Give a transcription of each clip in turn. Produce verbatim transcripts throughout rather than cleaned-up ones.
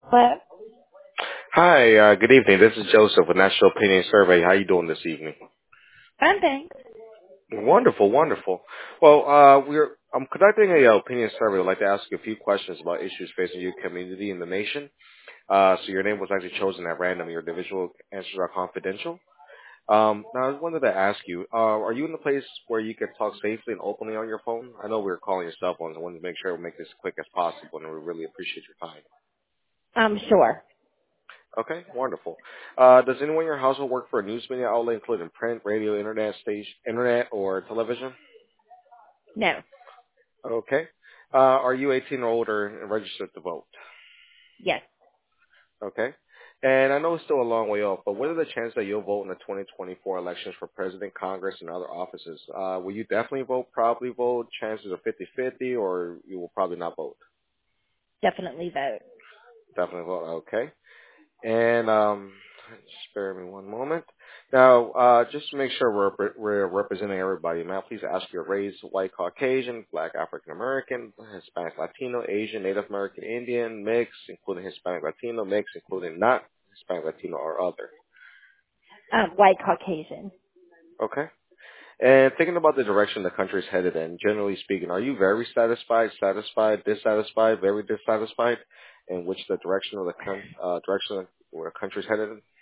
But Hi, uh, good evening. This is Joseph with National Opinion Survey. How you doing this evening? fun things. Wonderful, wonderful. Well, uh, we're I'm conducting a uh, opinion survey. I'd like to ask you a few questions about issues facing your community and the nation. Uh, so your name was actually chosen at random. Your individual answers are confidential. Um, now, I wanted to ask you, uh, are you in a place where you can talk safely and openly on your phone? I know we were calling your cell phones. I wanted to make sure we make this as quick as possible, and we really appreciate your time. I'm sure. Okay, wonderful. Uh, does anyone in your household work for a news media outlet, including print, radio, internet, station, internet, or television? No. Okay. Uh, are you eighteen or older and registered to vote? Yes. Okay. And I know it's still a long way off, but what are the chances that you'll vote in the twenty twenty-four elections for president, Congress, and other offices? Uh, will you definitely vote, probably vote, chances are fifty-fifty, or you will probably not vote? Definitely vote. Definitely vote. Okay. And um, just bear with me one moment. Now, uh, just to make sure we're, we're representing everybody, may I please ask your race: white, Caucasian, black, African American, Hispanic, Latino, Asian, Native American, Indian, mixed, including Hispanic, Latino, mixed, including not Hispanic, Latino, or other. Um, white Caucasian. Okay. And thinking about the direction the country is headed in, generally speaking, are you very satisfied, satisfied, dissatisfied, very dissatisfied, in which the direction of the con- uh, direction where the country is headed in?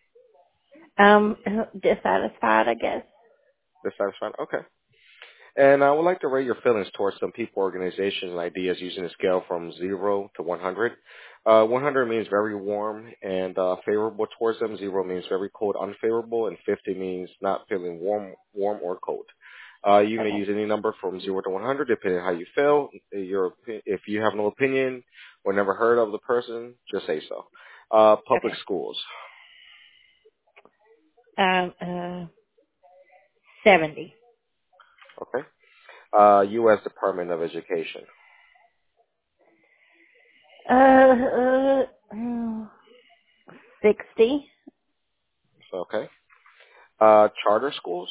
Um, dissatisfied, I guess. Dissatisfied. Okay. And I would like to rate your feelings towards some people, organizations, and ideas using a scale from zero to one hundred. Uh, one hundred means very warm and uh, favorable towards them. Zero means very cold, unfavorable, and fifty means not feeling warm, warm or cold. Uh, you may Okay. use any number from zero to one hundred, depending on how you feel. Your, opi- if you have no opinion or never heard of the person, just say so. Uh, public Okay. schools. Um, uh, seventy. Okay. Uh, U S Department of Education. Uh, uh, uh, sixty. Okay. Uh, charter schools.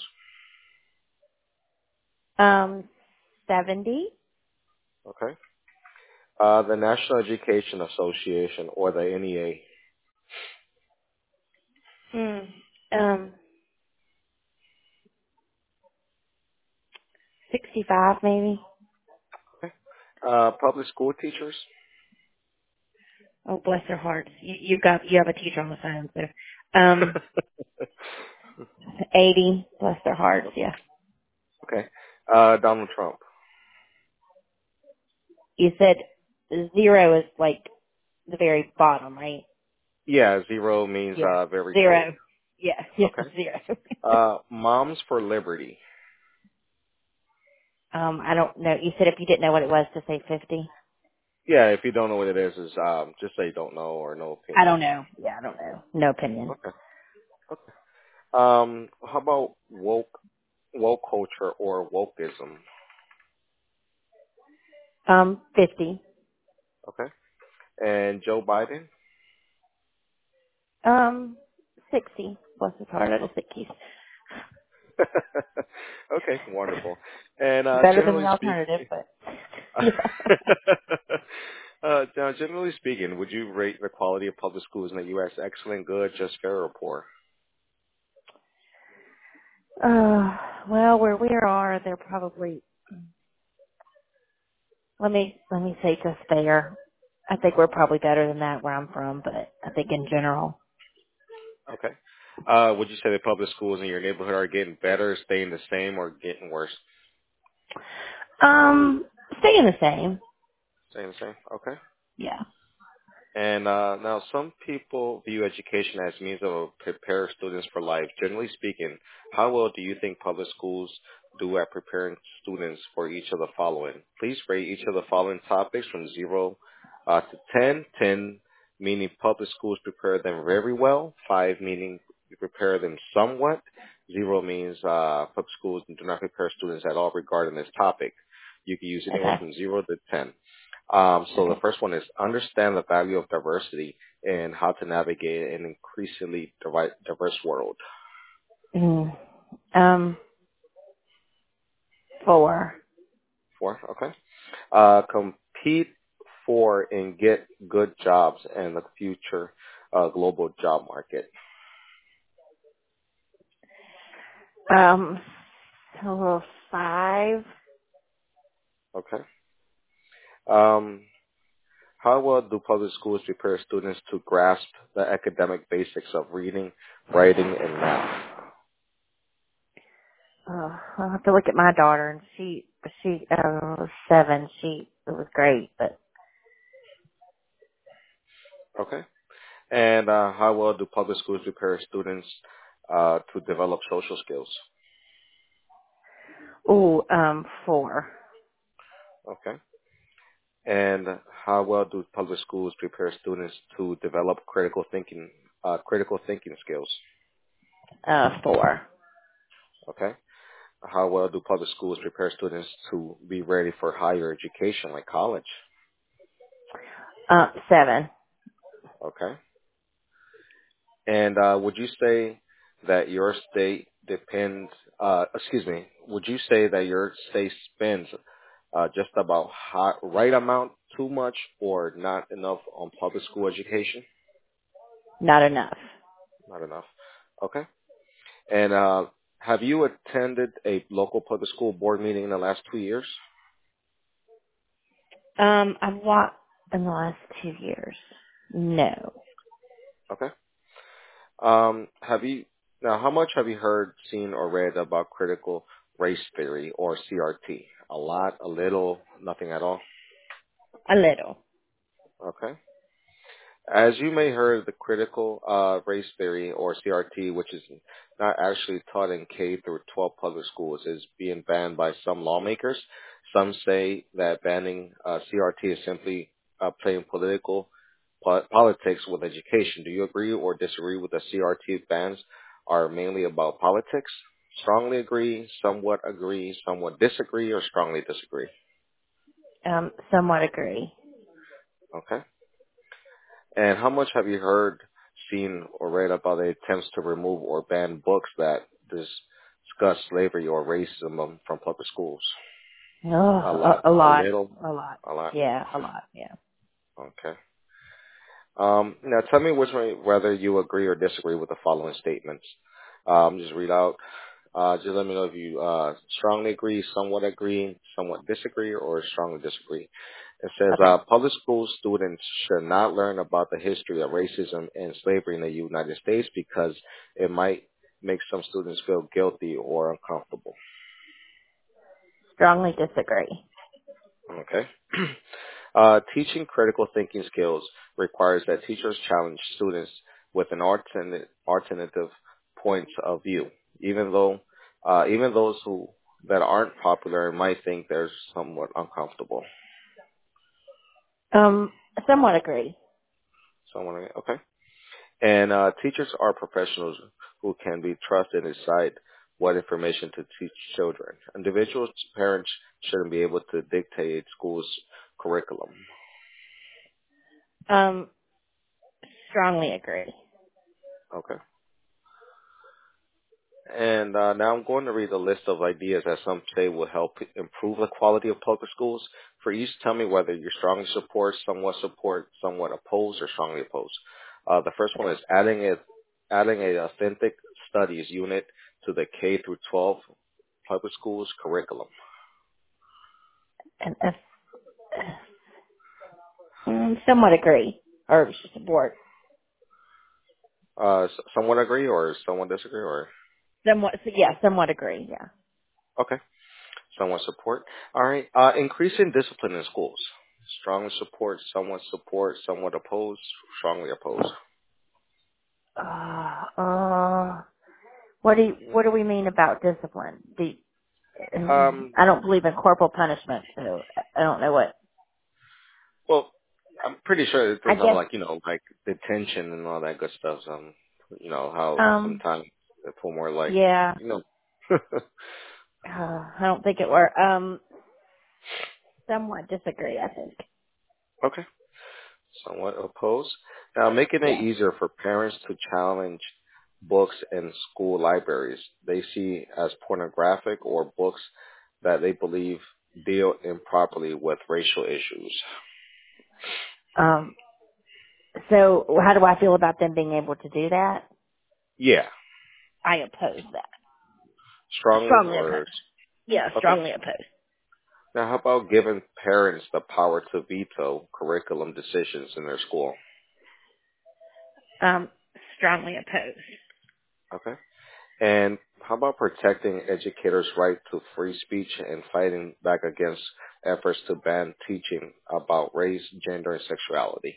Um, seventy. Okay. Uh, the National Education Association, or the N E A. Hmm. Um, sixty-five maybe. Okay. Uh, public school teachers. Oh, bless their hearts. You, you got, you have a teacher on the phone, so, um, eighty. Bless their hearts, yeah. Okay. Uh, Donald Trump. You said zero is like the very bottom, right? Yeah, zero means Yeah. uh, very cold. Zero. Yeah, yeah, Okay. zero. Uh, Moms for Liberty. um, I don't know. You said if you didn't know what it was to say fifty. Yeah, if you don't know what it is, is um, just say don't know or no I opinion. don't know. Yeah, I don't know. No opinion. Okay. Okay. Um, how about woke woke culture or wokeism? Um, fifty. Okay. And Joe Biden. Um, sixty. Bless his heart, I just think he's Okay, wonderful. And uh, better than the generally speaking, alternative, but yeah. uh, now, generally speaking, would you rate the quality of public schools in the U S excellent, good, just fair, or poor? Uh, well, where we are, they're probably, let me, let me say just there. I think we're probably better than that where I'm from, but I think in general. Okay. Uh, would you say the public schools in your neighborhood are getting better, staying the same, or getting worse? Um, staying the same. Staying the same. Okay. Yeah. And uh, now, some people view education as means of prepare students for life. Generally speaking, how well do you think public schools do at preparing students for each of the following? Please rate each of the following topics from zero uh, to ten. ten meaning public schools prepare them very well. five meaning you prepare them somewhat. zero means uh, public schools do not prepare students at all regarding this topic. You can use anywhere Okay. from zero to ten. Um, so the Okay. first one is understand the value of diversity and how to navigate an increasingly divi- diverse world. Mm. Um, four. Four, okay. Uh, compete for in get good jobs in the future uh, global job market? Um, so five. Okay. Um, how well do public schools prepare students to grasp the academic basics of reading, writing, and math? Uh, I'll have to look at my daughter, and she, she, uh, was seven. She, it was great, but, Okay. And uh, how well do public schools prepare students uh, to develop social skills? ooh, um, four. Okay. And how well do public schools prepare students to develop critical thinking, uh, critical thinking skills? Uh, four. Okay. How well do public schools prepare students to be ready for higher education, like college? Uh, seven. Okay. And uh, would you say that your state depends, uh, excuse me, would you say that your state spends uh, just about high, right amount too much or not enough on public school education? Not enough. Not enough. Okay. And uh, have you attended a local public school board meeting in the last two years? Um, I've walked in the last two years. No. Okay. Um, have you now? How much have you heard, seen, or read about critical race theory or C R T? A lot, a little, nothing at all. A little. Okay. As you may heard, the critical uh, race theory or C R T, which is not actually taught in K through twelve public schools, is being banned by some lawmakers. Some say that banning uh, C R T is simply uh, playing political po- politics with education. Do you agree or disagree with the C R T bans are mainly about politics? Strongly agree, somewhat agree, somewhat disagree, or strongly disagree? Um, somewhat agree. Okay. And how much have you heard, seen, or read about the attempts to remove or ban books that discuss slavery or racism from public schools? Oh, A a, lot, a a lot. little, A lot. a lot. Yeah, a lot. Yeah. Okay. Um, now tell me which way, whether you agree or disagree with the following statements. Um, just read out. Uh, just let me know if you uh, strongly agree, somewhat agree, somewhat disagree, or strongly disagree. It says Okay. uh, public school students should not learn about the history of racism and slavery in the United States because it might make some students feel guilty or uncomfortable. Strongly disagree. Okay. Uh, teaching critical thinking skills requires that teachers challenge students with an alternate, alternative points of view, even though uh, even those who that aren't popular might think they're somewhat uncomfortable. Um, somewhat agree. Someone, okay. And uh, teachers are professionals who can be trusted and decide what information to teach children. Individuals, parents shouldn't be able to dictate schools' curriculum. Um, strongly agree. Okay. And uh, now I'm going to read a list of ideas that some say will help improve the quality of public schools. For each, tell me whether you strongly support, somewhat support, somewhat oppose, or strongly oppose. Uh, the first one is adding a adding a authentic studies unit to the K through twelve public schools curriculum. And uh, mm, somewhat agree. Or support. Uh, s- somewhat agree or somewhat disagree or Somewhat, so yeah, somewhat agree. Yeah. okay, somewhat support. All right, uh, increasing discipline in schools. Strongly support, somewhat support, somewhat oppose, strongly oppose. Uh, uh, what do you, what do we mean about discipline? Do you, um, Um, I don't believe in corporal punishment, so I don't know what. well, I'm pretty sure it I does have guess. like, you know, like detention and all that good stuff. Um, you know, how Um. sometimes they pull more like, Yeah. you know, Uh, I don't think it were. Um. Somewhat disagree. I think. okay, somewhat opposed. Now, making it Yeah. easier for parents to challenge books in school libraries they see as pornographic or books that they believe deal improperly with racial issues. Um, so how do I feel about them being able to do that? Yeah. I oppose that. Strongly Strongly or oppose. Yeah, okay. strongly oppose. Now, how about giving parents the power to veto curriculum decisions in their school? Um, strongly oppose. Okay. And how about protecting educators' right to free speech and fighting back against efforts to ban teaching about race, gender, and sexuality?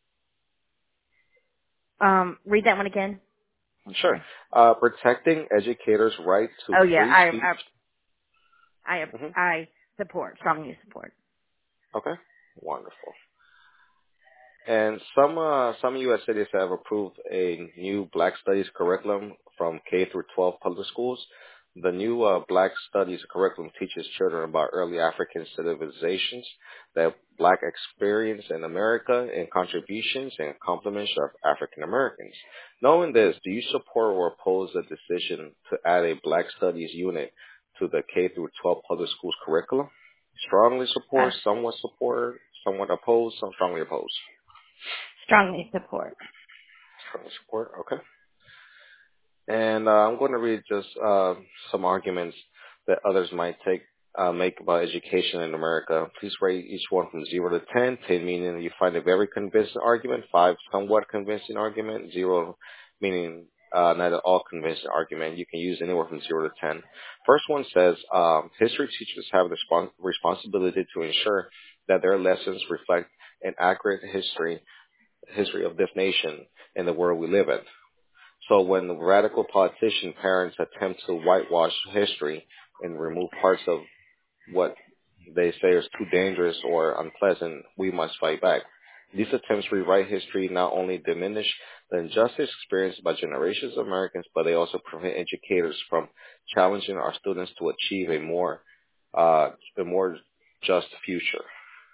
Um, read that one again. I'm Sure. sorry. Uh, protecting educators' right to Oh yeah, free I, speech. I, I, hmm I support, strongly support. Okay. Wonderful. And some uh, some U S cities have approved a new Black Studies curriculum from K through twelve public schools. The new uh, Black Studies curriculum teaches children about early African civilizations, the Black experience in America, and contributions and accomplishments of African Americans. Knowing this, do you support or oppose the decision to add a Black Studies unit to the K through twelve public schools curriculum? Strongly Uh, support, somewhat support, somewhat oppose, some strongly oppose. strongly support. Strong support. Okay. And uh, I'm going to read just uh, some arguments that others might take uh, make about education in America. Please rate each one from zero to ten. Ten meaning you find a very convincing argument. Five, somewhat convincing argument. Zero meaning uh, not at all convincing argument. You can use anywhere from zero to ten. First one says um, history teachers have the respons- responsibility to ensure that their lessons reflect an accurate history history of this nation and the world we live in. So when the radical politician parents attempt to whitewash history and remove parts of what they say is too dangerous or unpleasant, we must fight back. These attempts to rewrite history not only diminish the injustice experienced by generations of Americans, but they also prevent educators from challenging our students to achieve a more, uh, a more just future.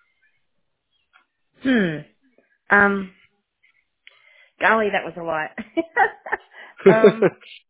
Hmm. Um, golly, that was a lot. um,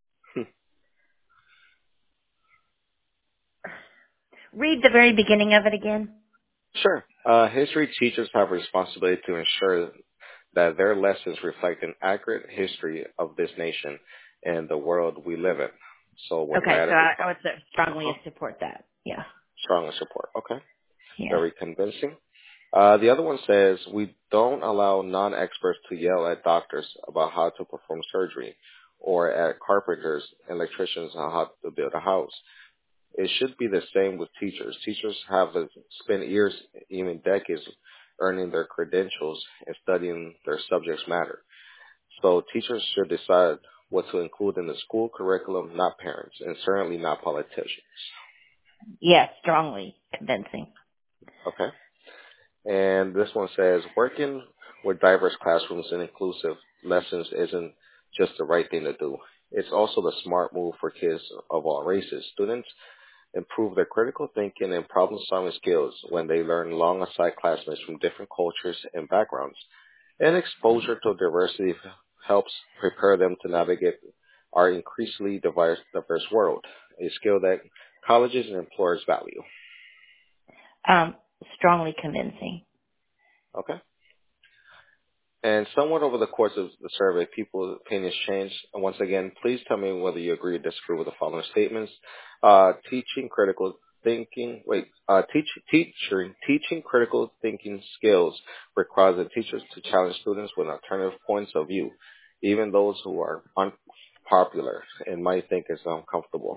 read the very beginning of it again. Sure. Uh, history teachers have a responsibility to ensure that their lessons reflect an accurate history of this nation and the world we live in. So when Okay, so radical, I, I would say strongly uh-huh. support that. Yeah. Strongly support. Okay, Yeah. very convincing. Uh, the other one says we don't allow non-experts to yell at doctors about how to perform surgery, or at carpenters and electricians on how to build a house. It should be the same with teachers. Teachers have to spend years, even decades, earning their credentials and studying their subjects matter. So teachers should decide what to include in the school curriculum, not parents, and certainly not politicians. Yes, strongly convincing. Okay? And this one says, working with diverse classrooms and inclusive lessons isn't just the right thing to do. It's also the smart move for kids of all races. Students improve their critical thinking and problem-solving skills when they learn alongside classmates from different cultures and backgrounds. And exposure to diversity helps prepare them to navigate our increasingly diverse, diverse world, a skill that colleges and employers value. Um, strongly convincing. Okay? And somewhat over the course of the survey, people's opinions changed. And once again, please tell me whether you agree or disagree with the following statements. Uh, teaching critical thinking, wait, uh, teach, teaching, teaching critical thinking skills requires the teachers to challenge students with alternative points of view, even those who are unpopular and might think it's uncomfortable.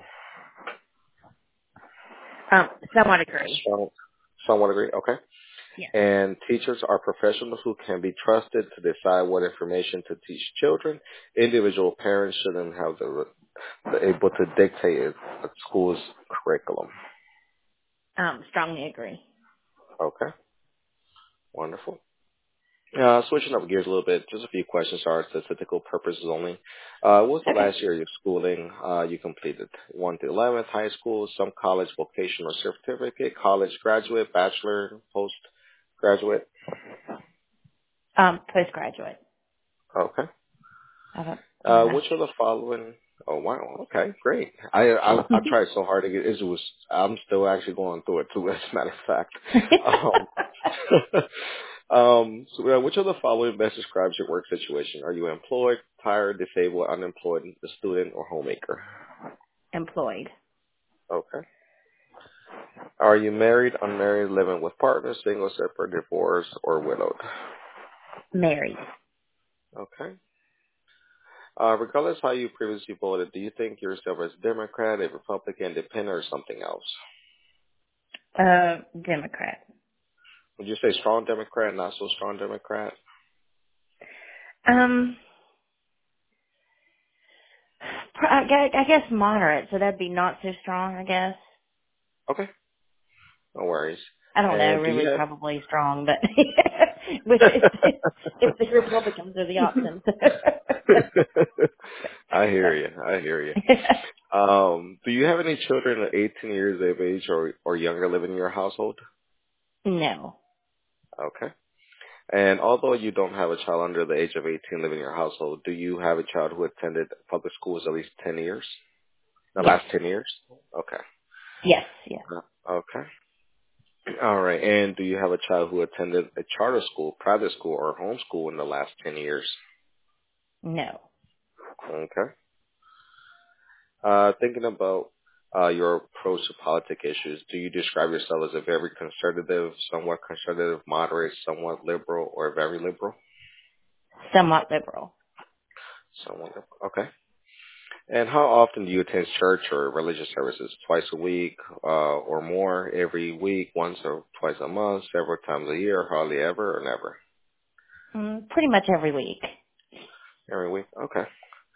Um, somewhat agree. So, somewhat agree. Okay. Yes. And teachers are professionals who can be trusted to decide what information to teach children. Individual parents shouldn't have the, the able to dictate a school's curriculum. Um, strongly agree. Okay, wonderful. Uh, switching up gears a little bit, just a few questions are statistical purposes only. Uh, what was the Okay. last year of your schooling uh, you completed? one to eleventh, high school, some college, vocational certificate, college graduate, bachelor, postgraduate? Um, postgraduate. Okay. I don't, Uh, yeah. which of the following? Oh wow, okay, great. I I I tried so hard to get. It was. I'm still actually going through it too. As a matter of fact. Um, Um, so, uh, which of the following best describes your work situation? Are you employed, tired, disabled, unemployed, a student, or homemaker? Employed. Okay. Are you married, unmarried, living with partners, single, separate, divorced, or widowed? Married. Okay. Uh, regardless how you previously voted, do you think yourself as a Democrat, a Republican, independent, or something else? Uh, Democrat. Would you say strong Democrat, not so strong Democrat? Um, pr- I gue- I guess moderate, so that'd be not so strong, I guess. Okay, no worries. I don't know, And do really you probably strong, but which if, have? if the Republicans are the option. I hear you. I hear you. Um, do you have any children at eighteen years of age or or younger living in your household? No. Okay. And although you don't have a child under the age of eighteen living in your household, do you have a child who attended public schools at least ten years? The Yes. last ten years? Okay. Yes. Yes. Uh, Okay. All right. And do you have a child who attended a charter school, private school, or homeschool in the last ten years? No. Okay. Uh, thinking about uh, your approach to politic issues, do you describe yourself as a very conservative, somewhat conservative, moderate, somewhat liberal, or very liberal? Somewhat liberal. Somewhat liberal. Okay. And how often do you attend church or religious services? Twice a week uh, or more, every week, once or twice a month, several times a year, hardly ever, or never? Mm, pretty much every week. Every week. Okay.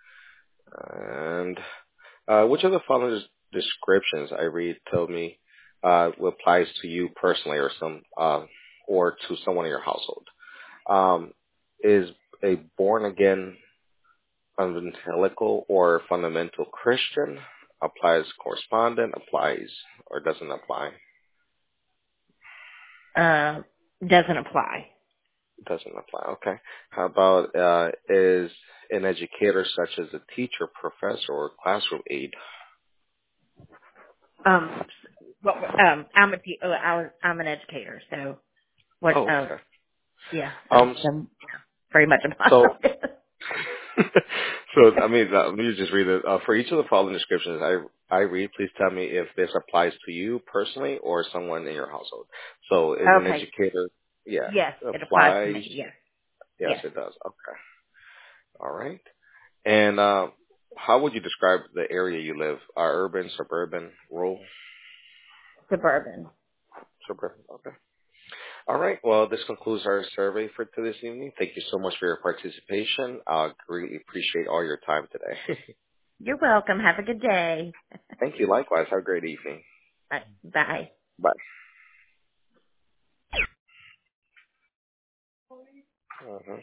And uh, which of the following descriptions I read tell me uh, applies to you personally or some uh, or to someone in your household? Um, is a born again evangelical or fundamental Christian? Applies correspondent? Applies or doesn't apply? Uh, doesn't apply. Doesn't apply. Okay. How about uh, is an educator such as a teacher, professor, or classroom aide? Um, well, um, I'm a te- uh, I was, I'm an educator, so what? Oh, Uh, okay. yeah. So, Um. so very much So apply. so, I mean, uh, let me just read it. Uh, for each of the following descriptions I, I read, please tell me if this applies to you personally or someone in your household. So is an Okay. educator, yeah, Yes, it applies to applies. me. Yes. Yes, Yes. it does. Okay. All right. And uh, how would you describe the area you live? Uh, urban, suburban, rural? Suburban. Suburban. Okay. All right. Well, this concludes our survey for to this evening. Thank you so much for your participation. I greatly appreciate all your time today. You're welcome. Have a good day. Thank you. Likewise. Have a great evening. Bye. Bye. Bye. Mhm.